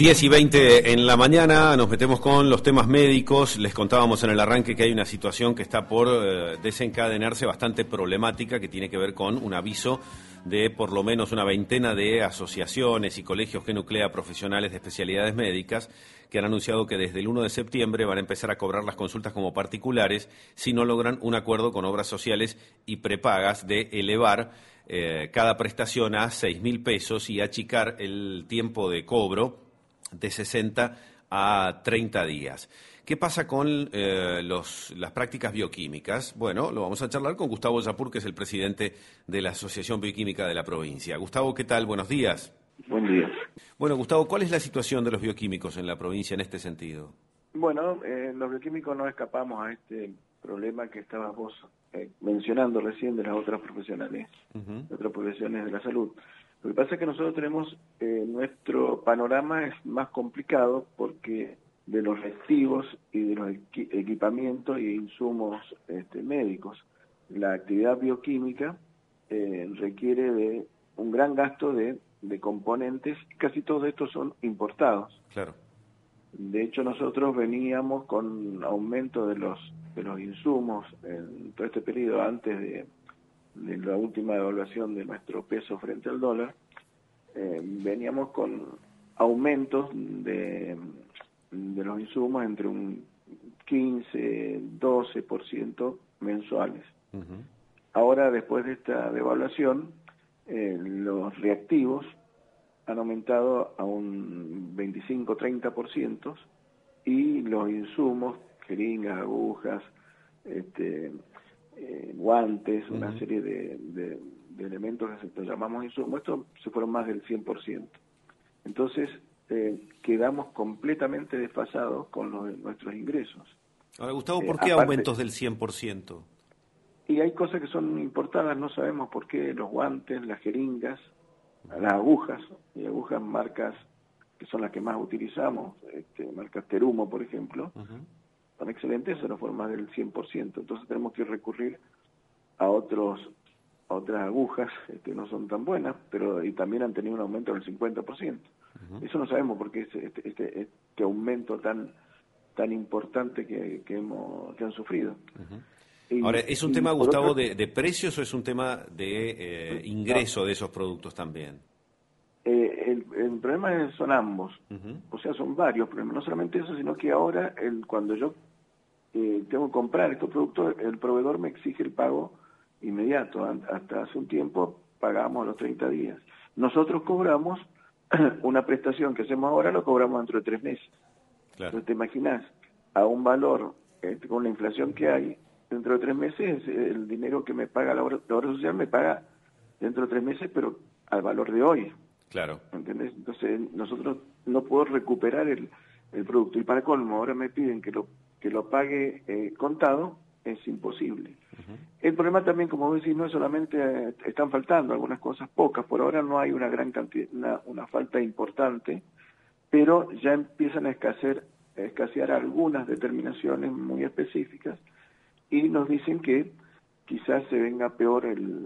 10:20 en la mañana, nos metemos con los temas médicos. Les contábamos en el arranque que hay una situación que está por desencadenarse bastante problemática, que tiene que ver con un aviso de por lo menos una veintena de asociaciones y colegios que nuclea profesionales de especialidades médicas que han anunciado que desde el 1 de septiembre van a empezar a cobrar las consultas como particulares si no logran un acuerdo con obras sociales y prepagas de elevar cada prestación a 6.000 pesos y achicar el tiempo de cobro de 60 a 30 días. ¿Qué pasa con las prácticas bioquímicas? Bueno, lo vamos a charlar con Gustavo Yapur, que es el presidente de la Asociación Bioquímica de la provincia. Gustavo, ¿qué tal? Buenos días. Buen día. Bueno, Gustavo, ¿cuál es la situación de los bioquímicos en la provincia en este sentido? Bueno, los bioquímicos no escapamos a este problema que estabas vos mencionando recién de las otras profesionales, de otras profesiones de la salud. Lo que pasa es que nosotros tenemos, nuestro panorama es más complicado porque de los reactivos y de los equipamientos y insumos médicos. La actividad bioquímica requiere de un gran gasto de componentes, y casi todos estos son importados. Claro. De hecho, nosotros veníamos con aumento de los insumos en todo este periodo antes de la última devaluación de nuestro peso frente al dólar. Veníamos con aumentos de los insumos entre un 15-12% mensuales. Ahora, después de esta devaluación, los reactivos han aumentado a un 25-30% y los insumos, jeringas, agujas, guantes, una serie de elementos que llamamos insumos, estos se fueron más del 100%. Entonces, quedamos completamente desfasados con nuestros ingresos. Ahora, Gustavo, ¿por qué aumentos del 100%? Y hay cosas que son importadas, no sabemos por qué, los guantes, las jeringas, las agujas, y agujas marcas que son las que más utilizamos, marcas Terumo, por ejemplo, son excelentes, se nos fueron más del 100%. Entonces tenemos que recurrir a otras agujas que no son tan buenas, pero y también han tenido un aumento del 50%. Eso no sabemos por qué este aumento tan importante que han sufrido. Ahora, ¿es un tema, Gustavo, de precios o es un tema de ingreso de esos productos también? El problema son ambos, o sea, son varios problemas, no solamente eso, sino que ahora cuando yo tengo que comprar estos productos, el proveedor me exige el pago inmediato. Hasta hace un tiempo pagábamos a los 30 días. Nosotros cobramos una prestación que hacemos ahora, lo cobramos dentro de 3 meses. Claro. Entonces te imaginas, a un valor, con la inflación que hay, dentro de 3 meses, el dinero que me paga la obra social me paga dentro de 3 meses, pero al valor de hoy. Claro. ¿Entendés? Entonces nosotros no podemos recuperar el producto. Y para colmo, ahora me piden que lo pague contado, es imposible. El problema también, como vos decís, no es solamente, están faltando algunas cosas, pocas, por ahora no hay una gran cantidad, una falta importante, pero ya empiezan a escasear algunas determinaciones muy específicas y nos dicen que quizás se venga peor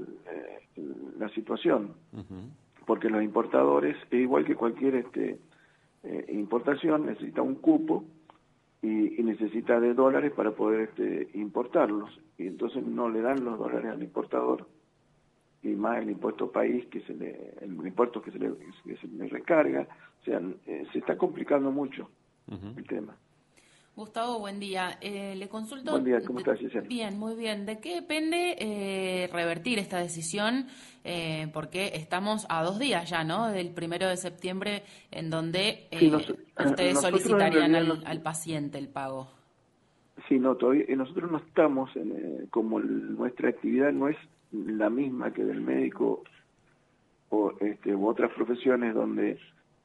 la situación, porque los importadores, igual que cualquier importación, necesita un cupo y necesita de dólares para poder importarlos, y entonces no le dan los dólares al importador, y más el impuesto país el impuesto que se le recarga, o sea, se está complicando mucho el tema. Gustavo, buen día. Le consulto... Buen día, ¿cómo estás, Giselle? Bien, muy bien. ¿De qué depende revertir esta decisión? Porque estamos a 2 días ya, ¿no? Del 1 de septiembre, en donde ustedes solicitarían al paciente el pago. Sí, no, todavía nosotros no estamos, como nuestra actividad no es la misma que del médico u otras profesiones donde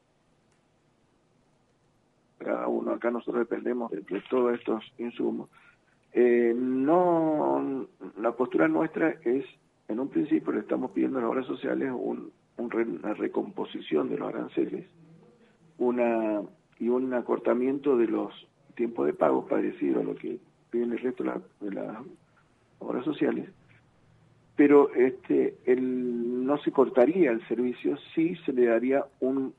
cada uno, acá nosotros dependemos de todos estos insumos. No, la postura nuestra es, en un principio le estamos pidiendo a las obras sociales una recomposición de los aranceles, y un acortamiento de los tiempos de pago parecido a lo que piden el resto de las obras sociales, pero no se cortaría el servicio, sí se le daría un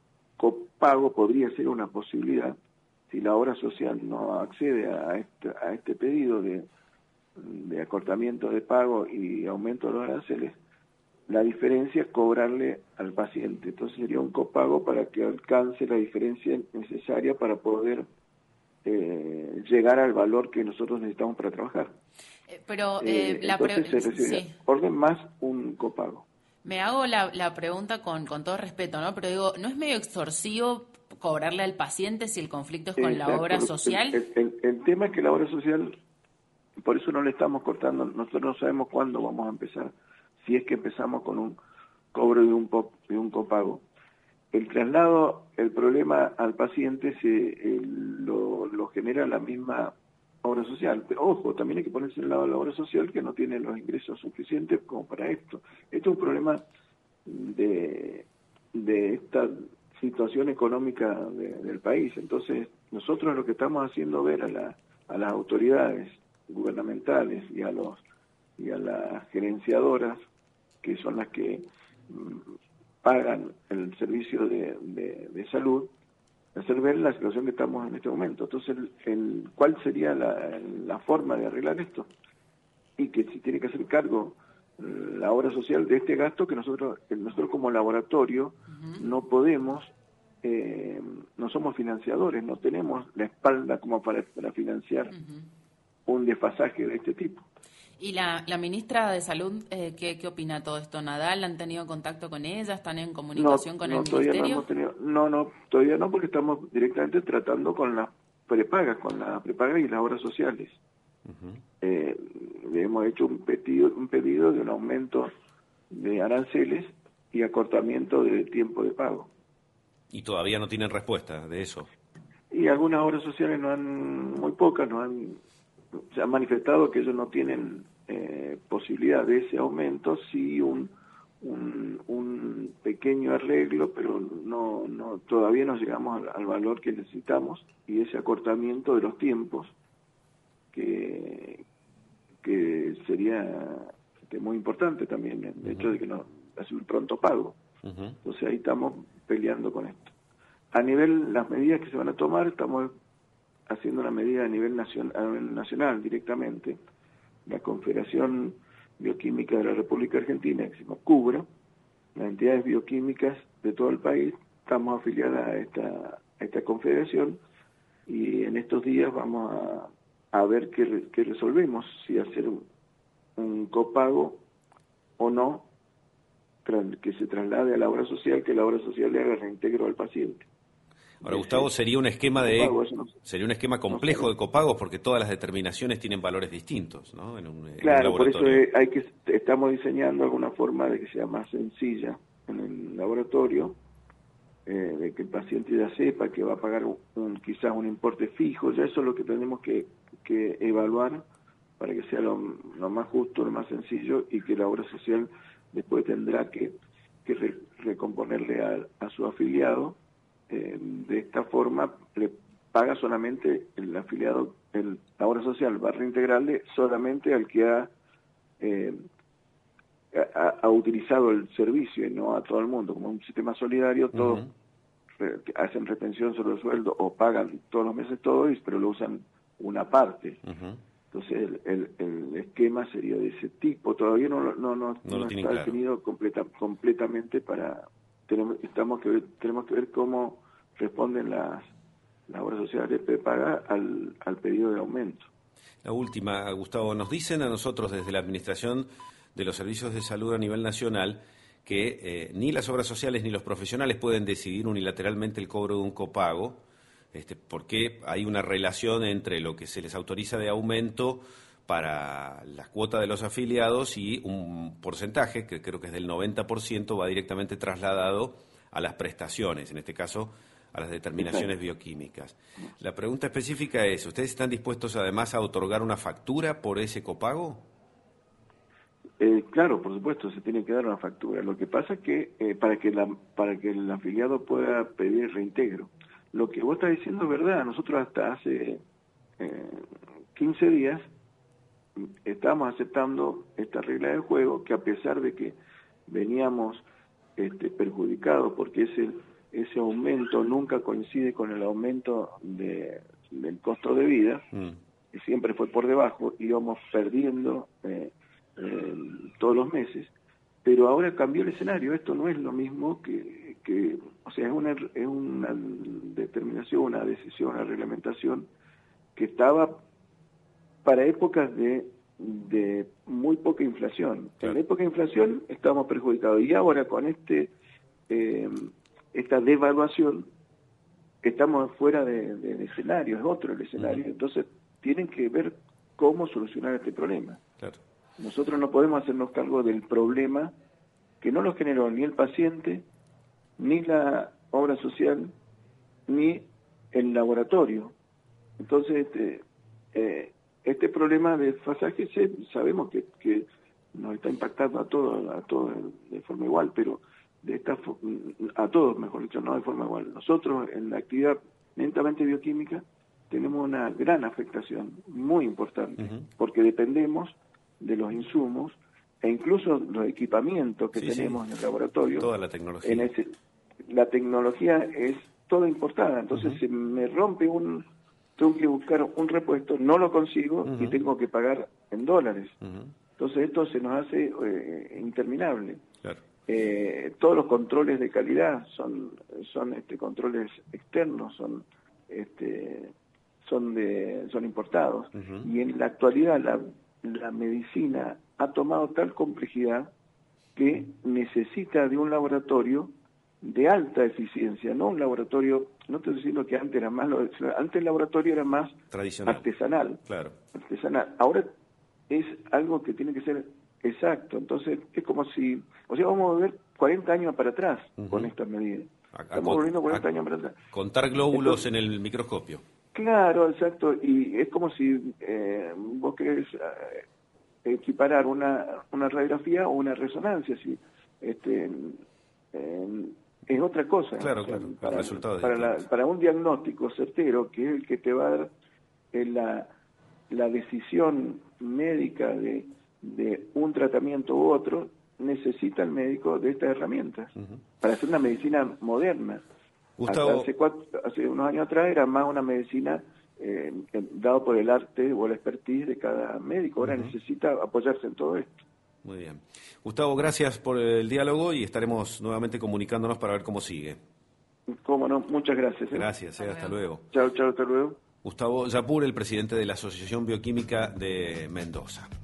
copago podría ser una posibilidad si la obra social no accede a este pedido de acortamiento de pago y aumento de los aranceles. La diferencia es cobrarle al paciente. Entonces sería un copago para que alcance la diferencia necesaria para poder llegar al valor que nosotros necesitamos para trabajar. Entonces se recibe orden más un copago. Me hago la pregunta con todo respeto, ¿no? Pero digo, ¿no es medio extorsivo cobrarle al paciente si el conflicto es con la obra social? El tema es que la obra social, por eso no le estamos cortando, nosotros no sabemos cuándo vamos a empezar, si es que empezamos con un cobro de un copago. El traslado, el problema al paciente lo genera la misma obra social. Pero ojo, también hay que ponerse al lado de la obra social que no tiene los ingresos suficientes como para esto. Esto es un problema de esta situación económica del país. Entonces, nosotros lo que estamos haciendo ver a las autoridades gubernamentales y a las gerenciadoras, que son las que pagan el servicio de salud, hacer ver la situación que estamos en este momento. Entonces, ¿cuál sería la forma de arreglar esto? Y que si tiene que hacer cargo la obra social de este gasto que nosotros como laboratorio no podemos, no somos financiadores, no tenemos la espalda como para financiar un desfasaje de este tipo. ¿Y la ministra de Salud qué opina de todo esto? ¿Nadal han tenido contacto con ella? ¿Están en comunicación con el ministerio? Todavía no, porque estamos directamente tratando con las prepagas, y las obras sociales. Le hemos hecho un pedido de un aumento de aranceles y acortamiento del tiempo de pago. ¿Y todavía no tienen respuesta de eso? Y algunas obras sociales muy pocas, se han manifestado que ellos no tienen posibilidad de ese aumento, sí un pequeño arreglo, pero todavía no llegamos al valor que necesitamos, y ese acortamiento de los tiempos que sería muy importante también, el hecho de que no hace un pronto pago. Entonces ahí estamos peleando con esto. A nivel, las medidas que se van a tomar, estamos haciendo una medida a nivel nacional directamente. La Confederación Bioquímica de la República Argentina, que se llama CUBRA, las entidades bioquímicas de todo el país, estamos afiliadas a esta confederación, y en estos días vamos a ver qué resolvemos, si hacer un copago o no, que se traslade a la obra social, que la obra social le haga reintegro al paciente. Ahora, Gustavo, sería un esquema complejo de copagos, porque todas las determinaciones tienen valores distintos, ¿no? Claro, por eso estamos diseñando alguna forma de que sea más sencilla en el laboratorio, de que el paciente ya sepa que va a pagar quizás un importe fijo. Ya eso es lo que tenemos que evaluar para que sea lo más justo, lo más sencillo, y que la obra social después tendrá que recomponerle a su afiliado. De esta forma le paga solamente el afiliado, la obra social va a reintegrarle solamente al que ha utilizado el servicio, y no a todo el mundo. Como un sistema solidario, todos hacen retención sobre el sueldo o pagan todos los meses todo, pero lo usan una parte. Entonces el esquema sería de ese tipo. Todavía no está definido completamente. Tenemos que ver cómo responden las obras sociales de prepaga al pedido de aumento. La última, Gustavo, nos dicen a nosotros desde la Administración de los Servicios de Salud a nivel nacional que ni las obras sociales ni los profesionales pueden decidir unilateralmente el cobro de un copago, porque hay una relación entre lo que se les autoriza de aumento para las cuotas de los afiliados y un porcentaje, que creo que es del 90%, va directamente trasladado a las prestaciones, en este caso a las determinaciones bioquímicas. La pregunta específica es, ¿ustedes están dispuestos además a otorgar una factura por ese copago? Claro, por supuesto, se tiene que dar una factura. Lo que pasa es que para que el afiliado pueda pedir reintegro, lo que vos estás diciendo es verdad. Nosotros hasta hace 15 días estábamos aceptando esta regla del juego, que a pesar de que veníamos perjudicados, porque es ese aumento nunca coincide con el aumento del costo de vida, que siempre fue por debajo, íbamos perdiendo todos los meses, pero ahora cambió el escenario. Esto no es lo mismo que o sea, es una determinación, una decisión, una reglamentación que estaba para épocas de muy poca inflación. Claro. En la época de inflación estábamos perjudicados, y ahora con esta devaluación estamos fuera de escenario, es otro el escenario. Entonces tienen que ver cómo solucionar este problema. Claro. Nosotros no podemos hacernos cargo del problema que no lo generó ni el paciente, ni la obra social, ni el laboratorio. Entonces este problema de desfasaje sabemos que nos está impactando a todos de forma igual, pero a todos, mejor dicho, no de forma igual. Nosotros en la actividad netamente bioquímica tenemos una gran afectación muy importante, porque dependemos de los insumos e incluso los equipamientos que tenemos en el laboratorio. Toda la tecnología. La tecnología es toda importada, entonces si me rompe tengo que buscar un repuesto, no lo consigo y tengo que pagar en dólares. Entonces esto se nos hace interminable. Claro. Todos los controles de calidad son controles externos, son importados. Y en la actualidad la medicina ha tomado tal complejidad que necesita de un laboratorio de alta eficiencia, no un laboratorio, no estoy diciendo que antes era más, antes el laboratorio era más tradicional, artesanal. Claro. Artesanal. Ahora es algo que tiene que ser exacto. Entonces es como si, o sea, vamos a volver 40 años para atrás con estas medidas. Estamos volviendo 40 años para atrás. Contar glóbulos en el microscopio. Claro, exacto. Y es como si vos querés equiparar una radiografía o una resonancia. Si, es otra cosa. Claro, o sea, claro. Para un diagnóstico certero, que es el que te va a dar la decisión médica de un tratamiento u otro, necesita el médico de estas herramientas para hacer una medicina moderna. Gustavo, hace unos años atrás era más una medicina dado por el arte o la expertise de cada médico. Ahora necesita apoyarse en todo esto. Muy bien. Gustavo, gracias por el diálogo y estaremos nuevamente comunicándonos para ver cómo sigue. Cómo no, muchas gracias. Gracias, hasta luego. Chao, hasta luego. Gustavo Yapur, el presidente de la Asociación Bioquímica de Mendoza.